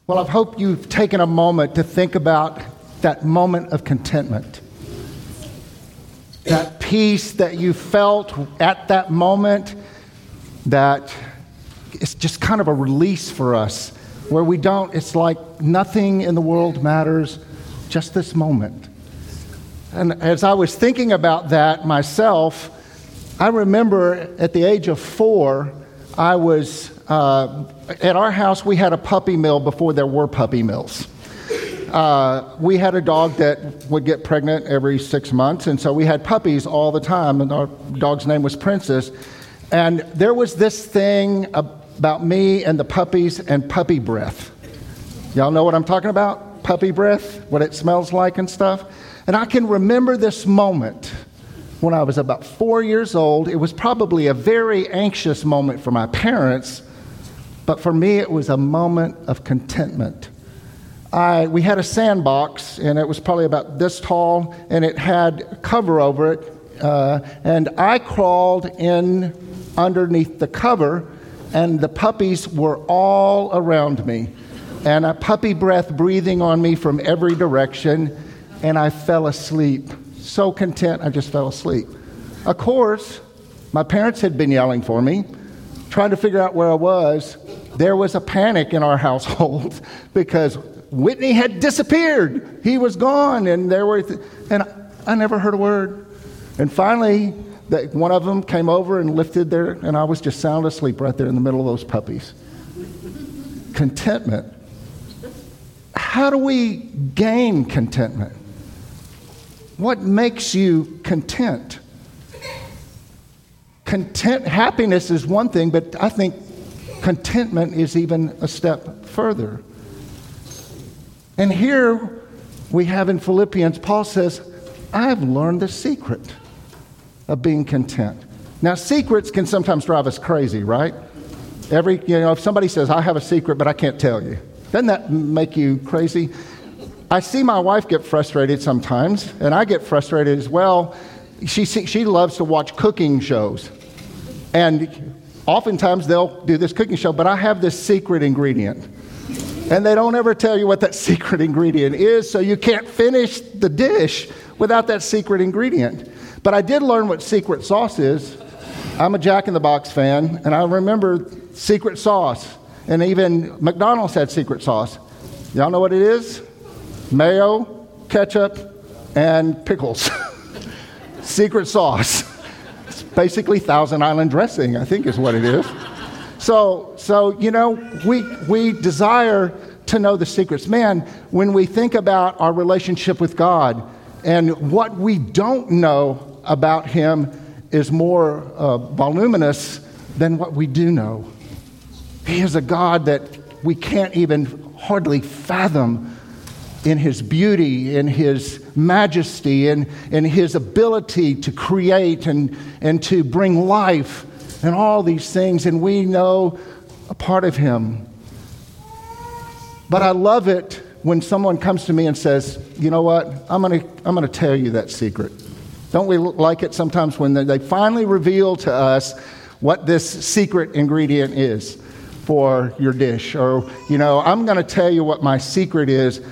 Well, I hope you've taken a moment to think about that moment of contentment. That peace that you felt at that moment, that it's just kind of a release for us, where it's like nothing in the world matters, just this moment. And as I was thinking about that myself, I remember at the age of 4, I was, at our house, we had a puppy mill before there were puppy mills. We had a dog that would get pregnant every 6 months, and so we had puppies all the time, and our dog's name was Princess. And there was this thing about me and the puppies and puppy breath. Y'all know what I'm talking about? Puppy breath, what it smells like and stuff. And I can remember this moment when I was about 4 years old. It was probably a very anxious moment for my parents, but for me it was a moment of contentment. We had a sandbox, and it was probably about this tall, and it had cover over it, and I crawled in underneath the cover, and the puppies were all around me, and a puppy breath breathing on me from every direction, and I fell asleep. So content, I just fell asleep. Of course, my parents had been yelling for me, trying to figure out where I was. There was a panic in our household because Whitney had disappeared. He was gone, and and I never heard a word. And finally, one of them came over and lifted and I was just sound asleep right there in the middle of those puppies. Contentment. How do we gain contentment? What makes you content? Happiness is one thing, but I think contentment is even a step further. And here we have in Philippians, Paul says, I've learned the secret of being content. Now, secrets can sometimes drive us crazy, right? If somebody says, I have a secret, but I can't tell you, doesn't that make you crazy? I see my wife get frustrated sometimes, and I get frustrated as well. She loves to watch cooking shows. And oftentimes they'll do this cooking show, but I have this secret ingredient. And they don't ever tell you what that secret ingredient is, so you can't finish the dish without that secret ingredient. But I did learn what secret sauce is. I'm a Jack in the Box fan, and I remember secret sauce. And even McDonald's had secret sauce. Y'all know what it is? Mayo, ketchup, and pickles. Secret sauce. It's basically Thousand Island dressing, I think is what it is. So we desire to know the secrets. Man, when we think about our relationship with God and what we don't know about Him is more voluminous than what we do know. He is a God that we can't even hardly fathom in His beauty, in His majesty, in His ability to create and to bring life and all these things, and we know a part of Him. But I love it when someone comes to me and says, you know what, I'm gonna tell you that secret. Don't we like it sometimes when they finally reveal to us what this secret ingredient is for your dish? Or, I'm going to tell you what my secret is.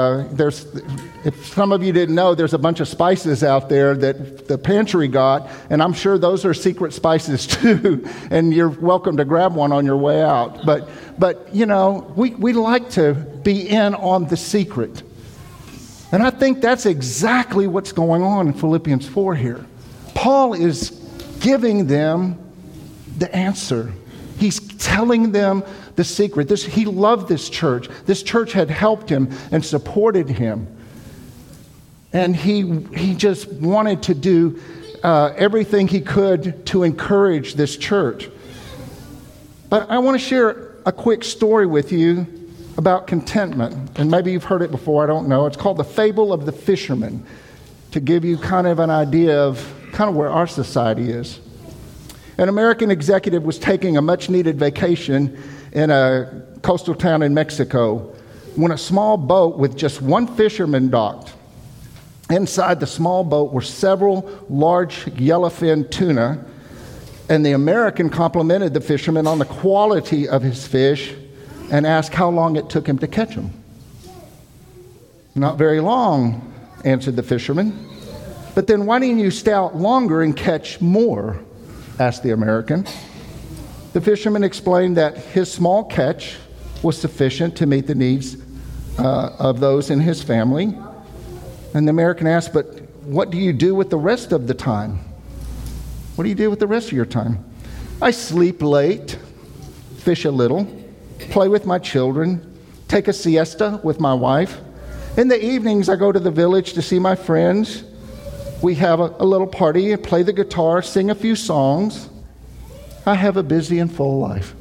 If some of you didn't know, there's a bunch of spices out there that the pantry got, and I'm sure those are secret spices too, and you're welcome to grab one on your way out. But we like to be in on the secret. And I think that's exactly what's going on in Philippians 4 here. Paul is giving them the answer. He's telling them the secret. He loved this church. This church had helped him and supported him. And he just wanted to do everything he could to encourage this church. But I want to share a quick story with you about contentment. And maybe you've heard it before, I don't know. It's called The Fable of the Fisherman, to give you kind of an idea of kind of where our society is. An American executive was taking a much-needed vacation in a coastal town in Mexico when a small boat with just one fisherman docked. Inside the small boat were several large yellowfin tuna, and the American complimented the fisherman on the quality of his fish and asked how long it took him to catch them. "Not very long," answered the fisherman. "But then why didn't you stay out longer and catch more?" asked the American. The fisherman explained that his small catch was sufficient to meet the needs of those in his family. And the American asked, "But what do you do with the rest of the time?" "What do you do with the rest of your time?" "I sleep late, fish a little, play with my children, take a siesta with my wife. In the evenings, I go to the village to see my friends. We have a little party, play the guitar, sing a few songs. I have a busy and full life."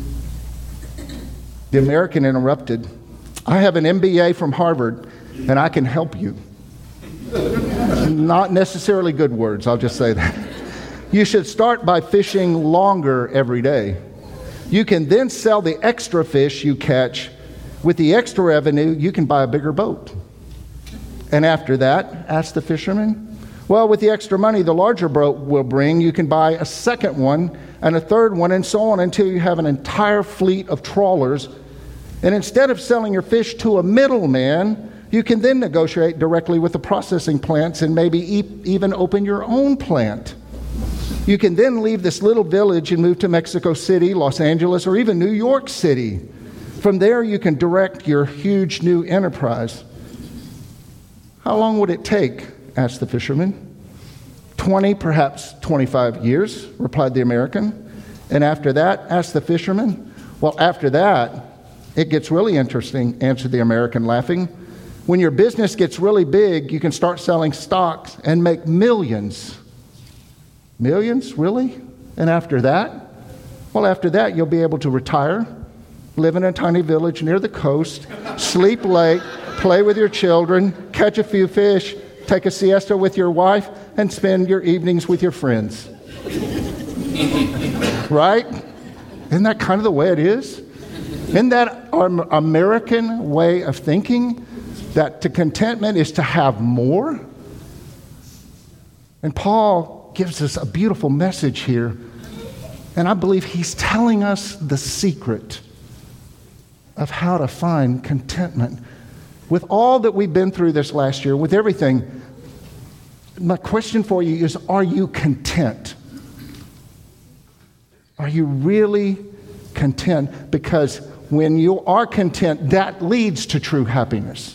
The American interrupted. "I have an MBA from Harvard, and I can help you." Not necessarily good words, I'll just say that. "You should start by fishing longer every day. You can then sell the extra fish you catch. With the extra revenue, you can buy a bigger boat." "And after that?" asked the fisherman. "Well, with the extra money the larger boat will bring, you can buy a second one and a third one, and so on until you have an entire fleet of trawlers. And instead of selling your fish to a middleman, you can then negotiate directly with the processing plants and maybe even open your own plant. You can then leave this little village and move to Mexico City, Los Angeles, or even New York City. From there, you can direct your huge new enterprise." "How long would it take?" asked the fisherman. 20, perhaps 25 years, replied the American. "And after that?" asked the fisherman. "Well, after that, it gets really interesting," answered the American, laughing. "When your business gets really big, you can start selling stocks and make millions." "Millions, really? And after that?" "Well, after that, you'll be able to retire, live in a tiny village near the coast, sleep late, play with your children, catch a few fish, take a siesta with your wife, and spend your evenings with your friends." Right? Isn't that kind of the way it is? Isn't that our American way of thinking? That to contentment is to have more? And Paul gives us a beautiful message here. And I believe he's telling us the secret of how to find contentment. With all that we've been through this last year, with everything, my question for you is, are you content? Are you really content? Because when you are content, that leads to true happiness.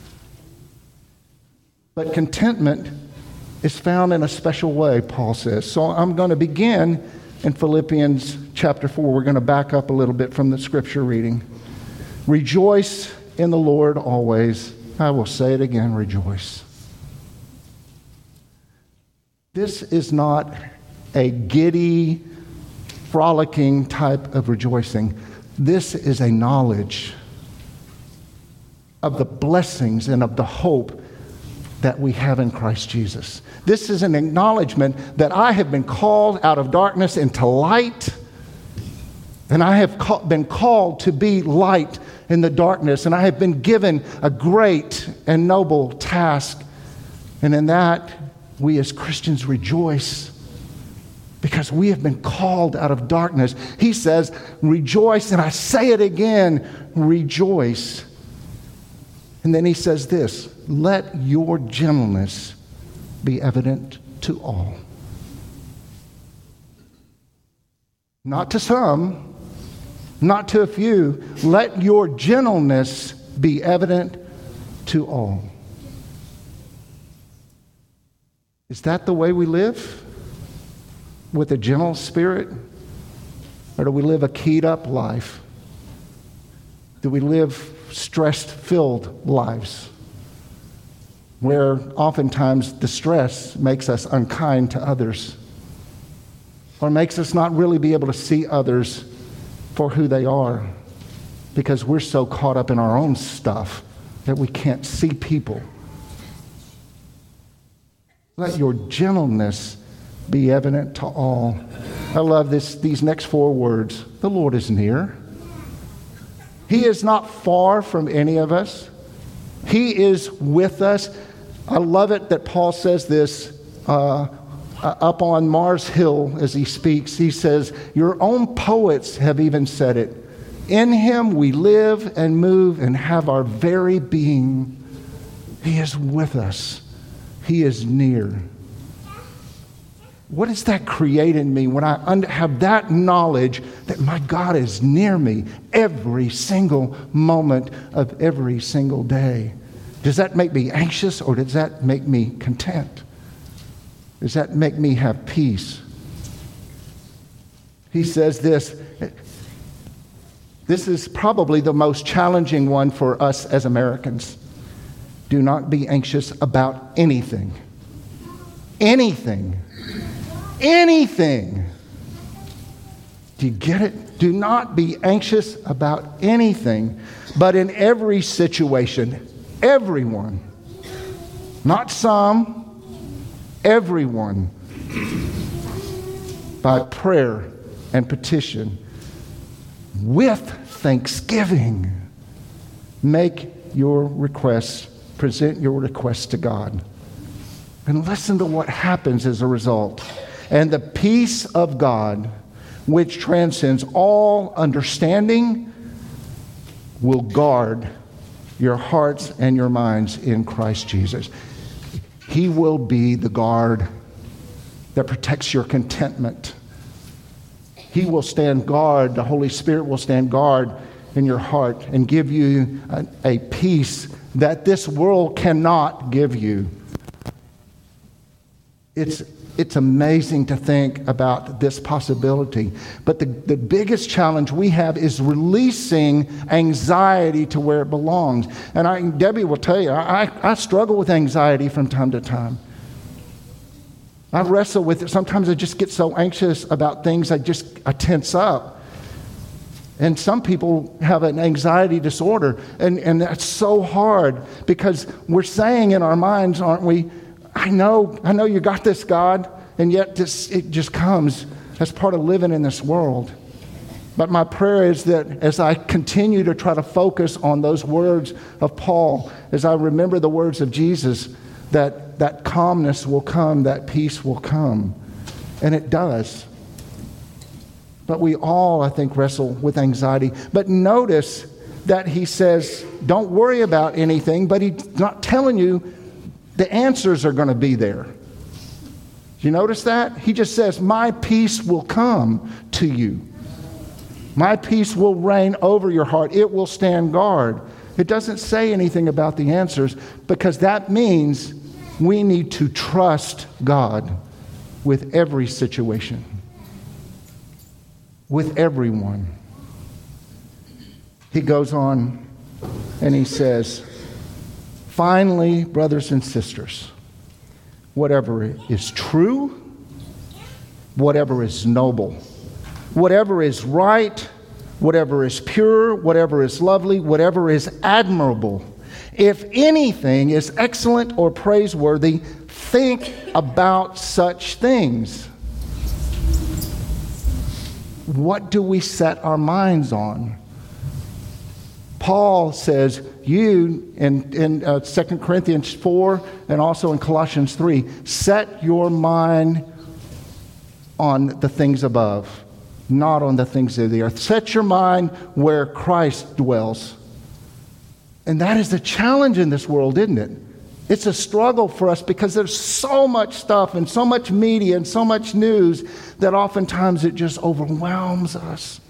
But contentment is found in a special way, Paul says. So I'm going to begin in Philippians chapter 4. We're going to back up a little bit from the scripture reading. "Rejoice in the Lord always." I will say it again, rejoice. This is not a giddy, frolicking type of rejoicing. This is a knowledge of the blessings and of the hope that we have in Christ Jesus. This is an acknowledgement that I have been called out of darkness into light, and I have been called to be light in the darkness, and I have been given a great and noble task. And in that, we as Christians rejoice because we have been called out of darkness. He says, rejoice, and I say it again, rejoice. And then he says this, let your gentleness be evident to all. Not to some, not to a few. Let your gentleness be evident to all. Is that the way we live? With a gentle spirit? Or do we live a keyed up life? Do we live stress-filled lives where oftentimes the stress makes us unkind to others or makes us not really be able to see others for who they are because we're so caught up in our own stuff that we can't see people? Let your gentleness be evident to all. I love these next four words. The Lord is near. He is not far from any of us. He is with us. I love it that Paul says this up on Mars Hill as he speaks. He says, your own poets have even said it. In him we live and move and have our very being. He is with us. He is near. What does that create in me when I have that knowledge that my God is near me every single moment of every single day? Does that make me anxious, or does that make me content? Does that make me have peace? He says this. This is probably the most challenging one for us as Americans. Do not be anxious about anything. Anything. Anything. Do you get it? Do not be anxious about anything, but in every situation, everyone, not some, everyone, by prayer and petition, with thanksgiving, make your requests, present your requests to God. And listen to what happens as a result. And the peace of God, which transcends all understanding, will guard your hearts and your minds in Christ Jesus. He will be the guard that protects your contentment. He will stand guard. The Holy Spirit will stand guard in your heart and give you a peace that this world cannot give you. It's amazing to think about this possibility. But the biggest challenge we have is releasing anxiety to where it belongs. And Debbie will tell you, I struggle with anxiety from time to time. I wrestle with it. Sometimes I just get so anxious about things, I tense up. And some people have an anxiety disorder. And that's so hard because we're saying in our minds, aren't we, I know you got this, God, and yet it just comes as part of living in this world. But my prayer is that as I continue to try to focus on those words of Paul, as I remember the words of Jesus, that calmness will come, that peace will come. And it does. But we all, I think, wrestle with anxiety. But notice that he says, don't worry about anything, but he's not telling you the answers are going to be there. Do you notice that? He just says, my peace will come to you. My peace will reign over your heart. It will stand guard. It doesn't say anything about the answers because that means we need to trust God with every situation, with everyone. He goes on and he says, finally, brothers and sisters, whatever is true, whatever is noble, whatever is right, whatever is pure, whatever is lovely, whatever is admirable, if anything is excellent or praiseworthy, think about such things. What do we set our minds on? Paul says, you, in 2 Corinthians 4 and also in Colossians 3, set your mind on the things above, not on the things of the earth. Set your mind where Christ dwells. And that is the challenge in this world, isn't it? It's a struggle for us because there's so much stuff and so much media and so much news that oftentimes it just overwhelms us.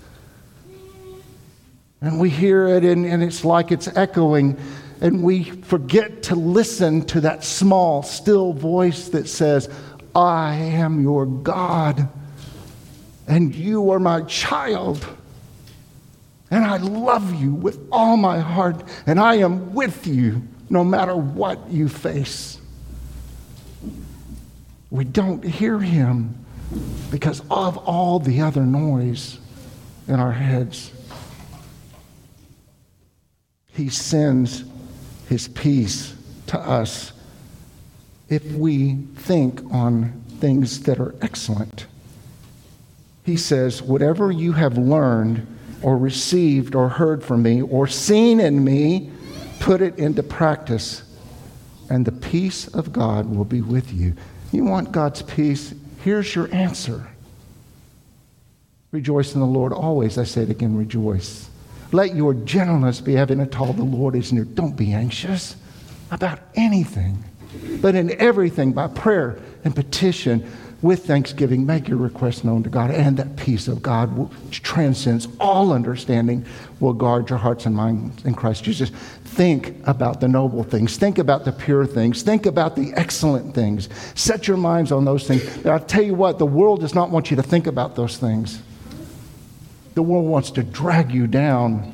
And we hear it and it's like it's echoing, and we forget to listen to that small, still voice that says, I am your God, and you are my child, and I love you with all my heart, and I am with you no matter what you face. We don't hear him because of all the other noise in our heads. He sends his peace to us if we think on things that are excellent. He says, whatever you have learned or received or heard from me or seen in me, put it into practice, and the peace of God will be with you. You want God's peace? Here's your answer. Rejoice in the Lord always. I say it again, rejoice. Let your gentleness be evident to all. The Lord is near. Don't be anxious about anything, but in everything by prayer and petition with thanksgiving, make your requests known to God, and that peace of God, which transcends all understanding, will guard your hearts and minds in Christ Jesus. Think about the noble things. Think about the pure things. Think about the excellent things. Set your minds on those things. But I'll tell you what, the world does not want you to think about those things. The world wants to drag you down.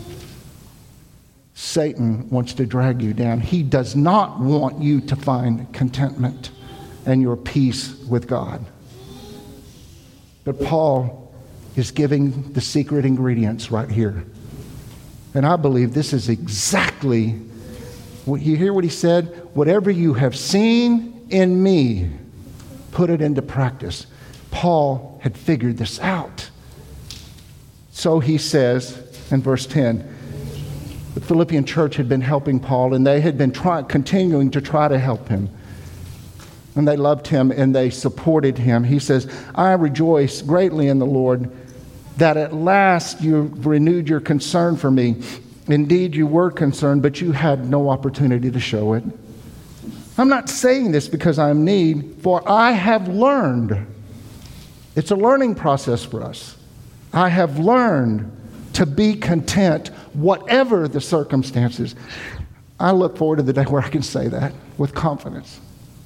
Satan wants to drag you down. He does not want you to find contentment and your peace with God. But Paul is giving the secret ingredients right here. And I believe this is exactly what you hear what he said, whatever you have seen in me, put it into practice. Paul had figured this out. So he says in verse 10, the Philippian church had been helping Paul, and they had been continuing to try to help him. And they loved him and they supported him. He says, I rejoice greatly in the Lord that at last you renewed your concern for me. Indeed, you were concerned, but you had no opportunity to show it. I'm not saying this because I'm in need, for I have learned. It's a learning process for us. I have learned to be content, whatever the circumstances. I look forward to the day where I can say that with confidence.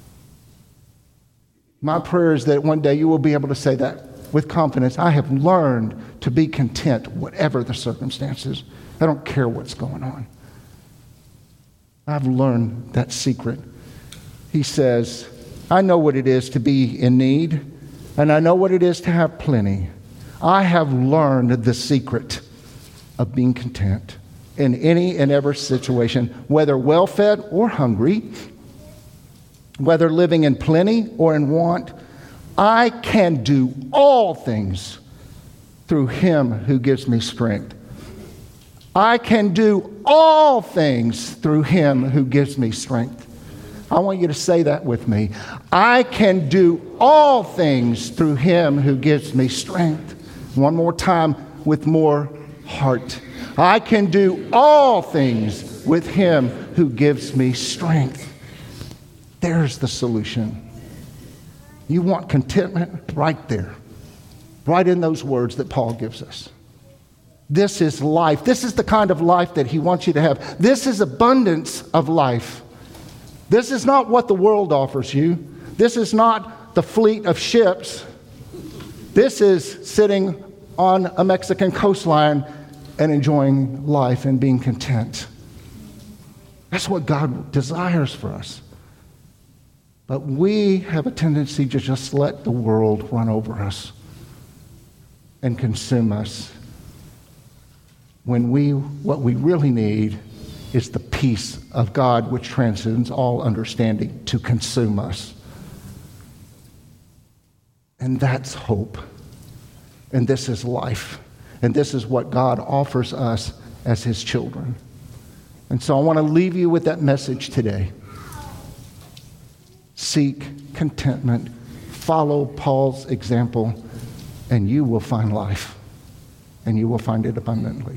My prayer is that one day you will be able to say that with confidence. I have learned to be content, whatever the circumstances. I don't care what's going on. I've learned that secret. He says, I know what it is to be in need, and I know what it is to have plenty. I have learned the secret of being content in any and every situation, whether well-fed or hungry, whether living in plenty or in want. I can do all things through him who gives me strength. I can do all things through him who gives me strength. I want you to say that with me. I can do all things through him who gives me strength. One more time with more heart. I can do all things with him who gives me strength. There's the solution. You want contentment? Right there. Right in those words that Paul gives us. This is life. This is the kind of life that he wants you to have. This is abundance of life. This is not what the world offers you. This is not the fleet of ships. This is sitting on a Mexican coastline and enjoying life and being content. That's what God desires for us. But we have a tendency to just let the world run over us and consume us, when what we really need is the peace of God, which transcends all understanding, to consume us. And that's hope. And this is life. And this is what God offers us as his children. And so I want to leave you with that message today. Seek contentment. Follow Paul's example, and you will find life. And you will find it abundantly.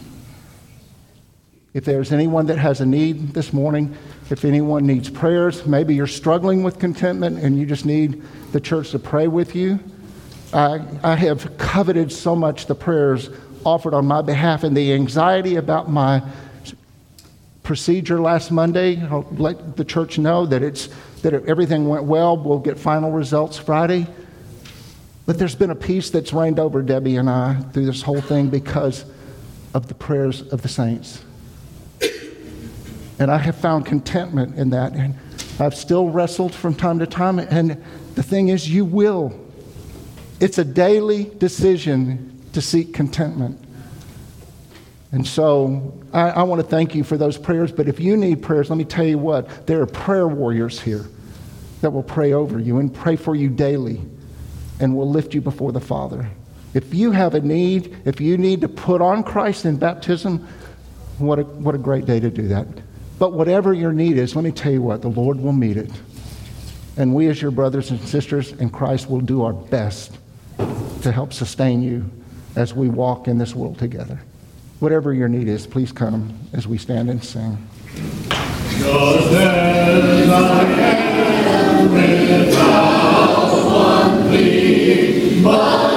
If there's anyone that has a need this morning, if anyone needs prayers, maybe you're struggling with contentment and you just need the church to pray with you. I have coveted so much the prayers offered on my behalf, and the anxiety about my procedure last Monday. I'll let the church know that everything went well. We'll get final results Friday. But there's been a peace that's reigned over Debbie and I through this whole thing because of the prayers of the saints. And I have found contentment in that. And I've still wrestled from time to time. And the thing is, you will. It's a daily decision to seek contentment. And so I want to thank you for those prayers. But if you need prayers, let me tell you what. There are prayer warriors here that will pray over you and pray for you daily and will lift you before the Father. If you have a need, if you need to put on Christ in baptism, what a great day to do that. But whatever your need is, let me tell you what, the Lord will meet it. And we as your brothers and sisters in Christ will do our best to help sustain you as we walk in this world together. Whatever your need is, please come as we stand and sing. Just as I am without one plea, but